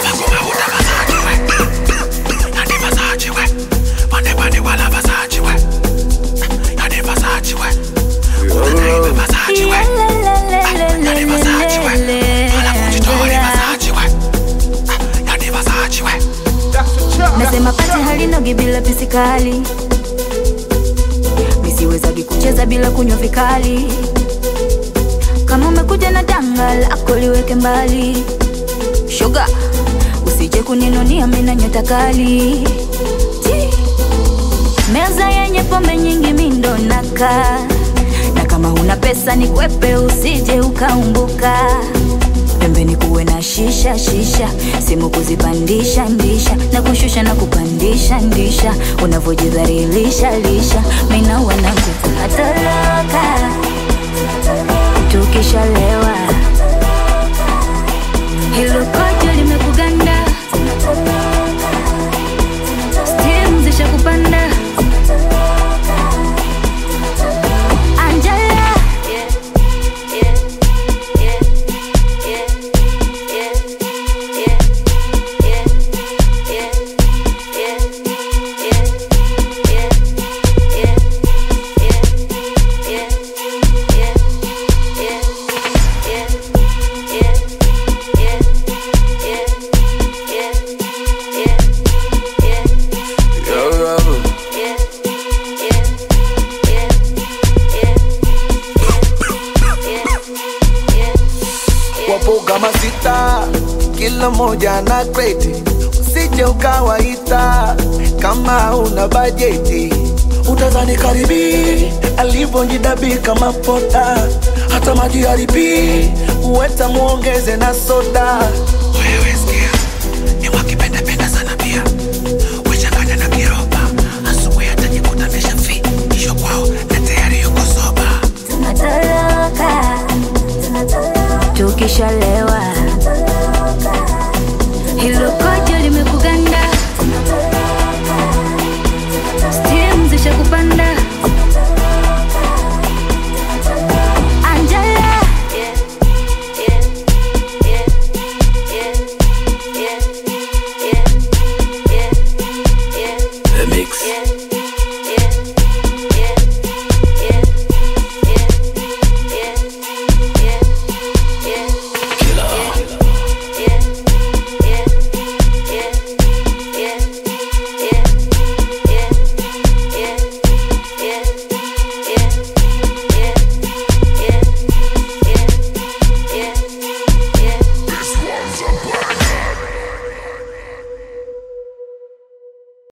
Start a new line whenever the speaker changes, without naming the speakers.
Nasema pati halinogi bila pisikali, misiwezagi kucheza bila kunywa vikali. Kama umekuja na danga lako liweke mbali. Sugar, usije kuninunia mina nyota kali. Meza yenye pombe nyingi mindo naka, na kama huna pesa ni kwepe usije ukaumbuka. Pembeni kuwe na shisha, simu kuzipandisha ndisha, na kushusha na kupandisha ndisha, unavojidhalilisha lisha. Mina wanangu tunatoroka tukishalewa, hilo kojo limekuganda, steam zisha kupanda.
Wapoga masita, kila moja na kreti, usije ukawaita kama una bajeti. Utazani karibi, alivyojidabi kama pota, hata maji haribi, uweta muongeze na soda.
Wewe sikia, ni wakipenda penda sana pia, wechanganya na kiroba, asubuhi atajikuta meshafi, kisho kwao na tayari yuko soba.
Tunatoroka tukishalewa,